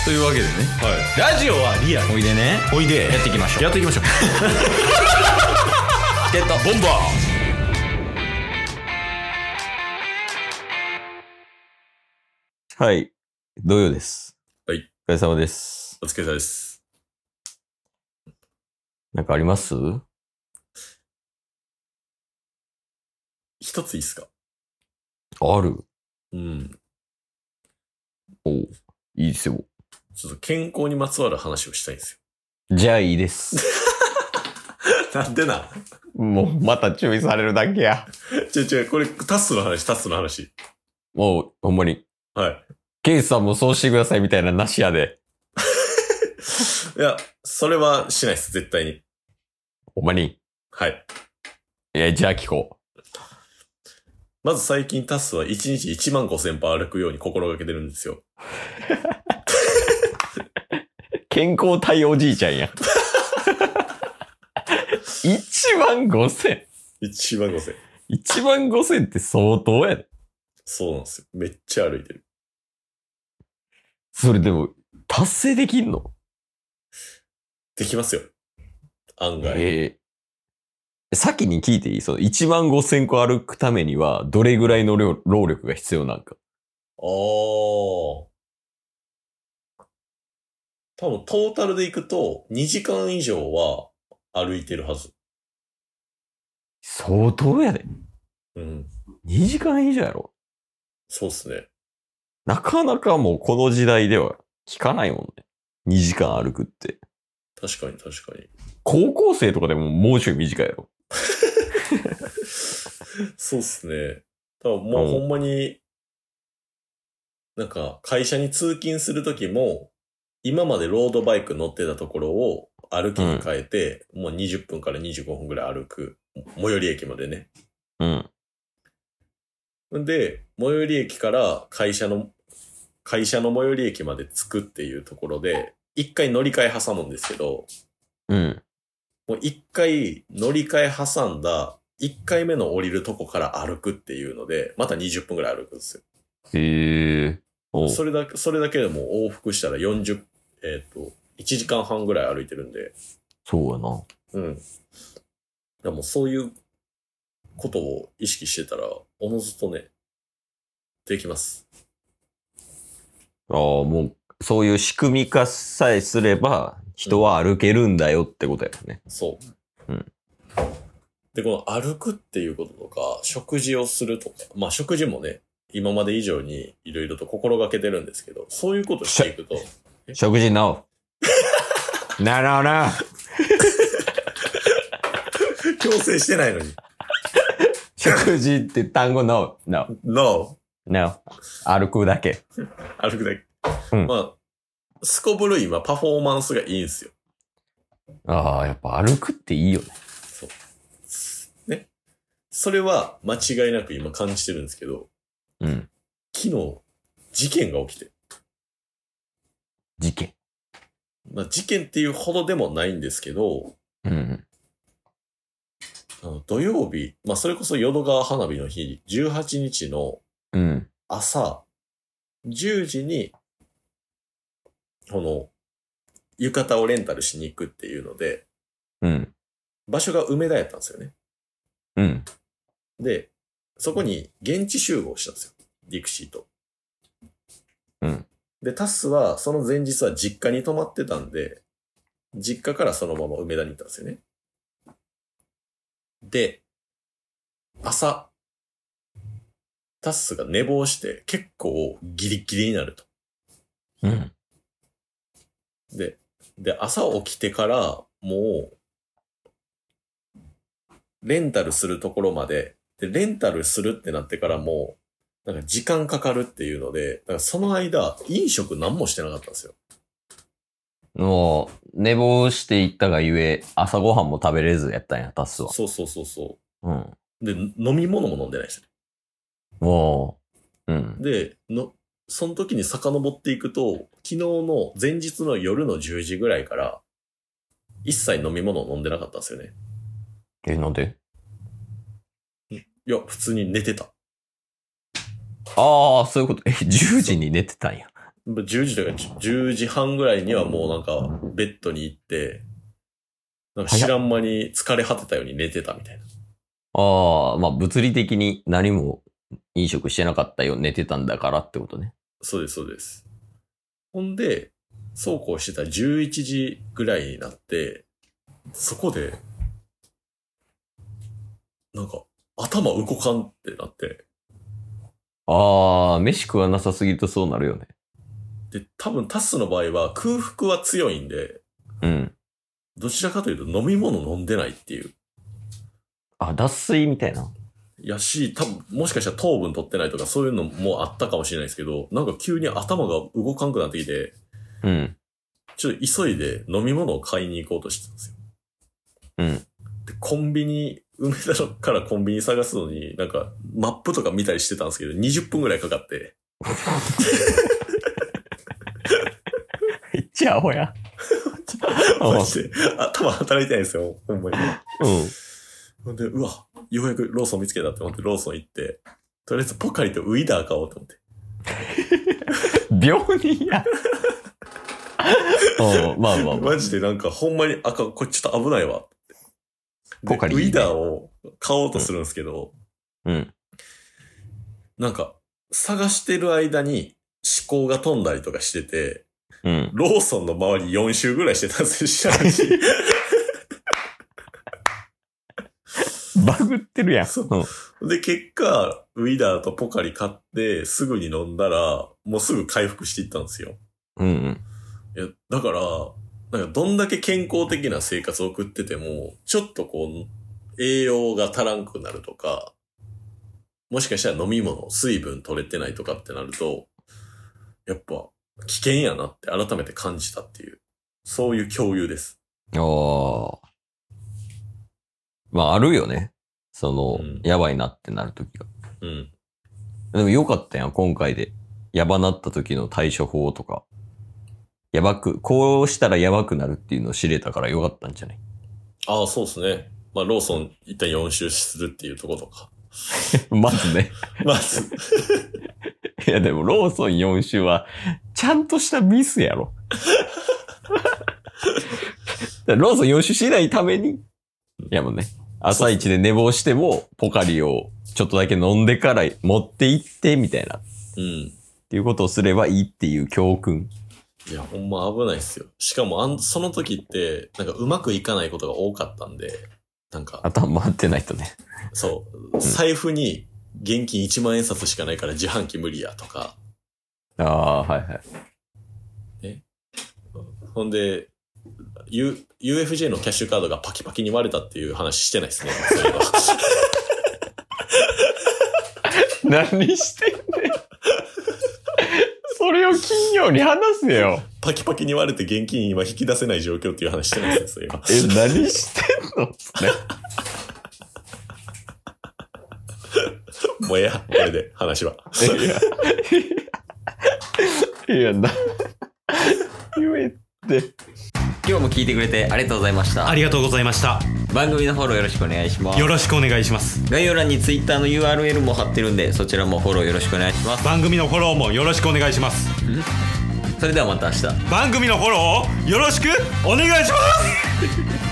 というわけでね、 ラジオはリアル。 おいでね、 おいで。 やっていきましょう。 やっていきましょう。 チケットボンバー。はい、土曜です。 はい。 お疲れ様です。 お疲れ様です。 なんかあります？ 一ついいっすか？ ある。 うん。 おう、いいですよ。 ちょっと健康にまつわる話をしたいんですじゃあいいです。 よ。なんでな。 もうまた注意されるだけや。 違う、これタスの話。 もう、ほんまに。 はい。 ケイスさんもそうしてくださいみたいななしやで。 いや、それはしないです、絶対に。 ほんまに。 はい。 じゃあ聞こまず最近タスは1日1万5,000歩歩くように心がけてるんですよ。 う。健康体おじいちゃんや。1万5,000。 1万5,000。 1万5,000って相当やで。 そうなんですよ。めっちゃ歩いてる。 それでも、達成できんの？ できますよ。案外。 先に聞いていい？その1万5,000個歩くためには、どれぐらいの労力が必要なんか。 多分トータルでいくと2時間以上は歩いてるはず。 相当やで。 うん。 2時間以上やろ。 そうっすね。 なかなかもうこの時代では聞かないもんね。2時間歩くって。 確かに。 高校生とかでももうちょい短いやろ。 そうっすね。多分もうほんまに、なんか会社に通勤するときも、今までロードバイク乗ってたところを歩きに変えて、もう20分から25分くらい歩く。最寄り駅までね。 うん。 で、最寄り駅から会社の最寄り駅まで着くっていうところで、一回乗り換え挟むんですけど、 うん。 もう一回乗り換え挟んだ、一回目の降りるとこから歩くっていうので、また20分くらい歩くんですよ。 へえ。 それだけでも往復したら1時間半ぐらい歩いてるんで。 そうやな。 うん。でもそういうことを意識してたら、おのずとね、できます。 もう、そういう仕組み化さえすれば、人は歩けるんだよってことやね。 そう。 うん。 で、この歩くっていうこととか、食事をするとか、まあ食事もね、今まで以上にいろいろと心がけてるんですけど、そういうことしていくと。 食事 NO。なるほどな。 強制してないのに。 食事って単語 NO。 No。 歩くだけ。 歩くだけ。 うん。 まあ、すこぶる今パフォーマンスがいいんですよ。 やっぱ歩くっていいよね。 そう。ね。それは間違いなく今感じてるんですけど、 うん。 昨日、事件が起きて。 事件。 まあ事件っていうほどでもないんですけど、 うん。 土曜日、まあそれこそ淀川花火の日、18日のうん。 朝、10時に、浴衣をレンタルしに行くっていうので、 うん。 場所が梅田やったんですよね。 うん。 で、そこに現地集合したんですよ。ディクシーと。 うん。 で、タスはその前日は実家に泊まってたんで、実家からそのまま梅田に行ったんですよね。で、朝、タスが寝坊して結構ギリギリになると。 うん。 で、朝起きてからもう、レンタルするところまで、で、レンタルするってなってからもなんか時間かかるっていうので、だからその間、飲食何もしてなかったんですよ。 もう、寝坊していったがゆえ、朝ごはんも食べれずやったんや、タスは。 そう。 うん。 で、飲み物も飲んでないですね。 もう、うん。 で、その時に遡っていくと、昨日の前日の夜の10時ぐらいから、一切飲み物を飲んでなかったんですよね。 なんで？ いや、普通に寝てた。 そういうこと。10時に寝てたんや。 10時とか10時半ぐらいにはもうなんかベッドに行って、なんか知らん間に疲れ果てたように寝てたみたいな。 ああ、まあ物理的に何も飲食してなかったよ、寝てたんだからってことね。 そうです、そうです。ほんで、そうこうしてた11時ぐらいになって、そこで、なんか頭動かんってなって。 ああ、飯食わなさすぎるとそうなるよね。 で、多分タスの場合は空腹は強いんで、 うん。 どちらかというと飲み物飲んでないっていう。 あ、脱水みたいな。 やし、多分、もしかしたら糖分取ってないとかそういうのもあったかもしれないですけど、なんか急に頭が動かんくなってきて、 うん。 ちょっと急いで飲み物を買いに行こうとしてたんですよ。 うん。 で、コンビニ、梅田からコンビニ探すのに、なんか、マップとか見たりしてたんですけど、20分くらいかかって。 めっちゃアホや。 マジで、頭働いてないんですよ、ほんまに。ほんで、うわ、ようやくローソン見つけたって思ってローソン行って、とりあえずポカリとウィダー買おうと思って。 病人や。まあまあ、 マジでなんかほんまに、これちょっと危ないわ。 ポカリ、 ウィダーを買おうとするんですけど、 うん。 なんか、探してる間に思考が飛んだりとかしてて、 うん。 ローソンの周り4周ぐらいしてたんですよ、知らんし。 バグってるやん。 で、結果、ウィダーとポカリ買って、すぐに飲んだら、もうすぐ回復していったんですよ。 うん。 いや、だから、なんかどんだけ健康的な生活を送ってても、ちょっとこう、栄養が足らんくなるとか、もしかしたら飲み物、水分取れてないとかってなると、やっぱ危険やなって改めて感じたっていう、そういう共有です。 ああ。まあ、あるよね。やばいなってなるときが。 うん。 でもよかったやん、今回で。やばなった時の対処法とか。こうしたらやばくなるっていうのを知れたからよかったんじゃない？ ああ、そうですね。まあ、ローソン一旦4周するっていうところとか。 まずね。 まず。 いやでもローソン4周は、ちゃんとしたミスやろ。ローソン4周しないために、いやもうね、朝一で寝坊しても、ポカリをちょっとだけ飲んでから持って行って、みたいな。 うん。 っていうことをすればいいっていう教訓。 いや、ほんま危ないっすよ。しかも、その時って、なんかうまくいかないことが多かったんで、なんか。 頭回ってないとね。 そう。財布に現金1万円札しかないから自販機無理やとか。 ああ、はいはい。 ほんで、UFJ のキャッシュカードがパキパキに割れたっていう話してないですね。 何してんねん。それを金曜に話せよ。 パキパキに割れて現金今引き出せない状況っていう話してないですよ、今。 何してんのそれ。 もうええや、これで話は。 いや、言えって。今日も聞いてくれてありがとうございました。 ありがとうございました。 番組のフォローよろしくお願いします。 よろしくお願いします。 概要欄に Twitter の URL も貼ってるんで、そちらもフォローよろしくお願いします。 番組のフォローもよろしくお願いします。 それではまた明日。 番組のフォローをよろしくお願いします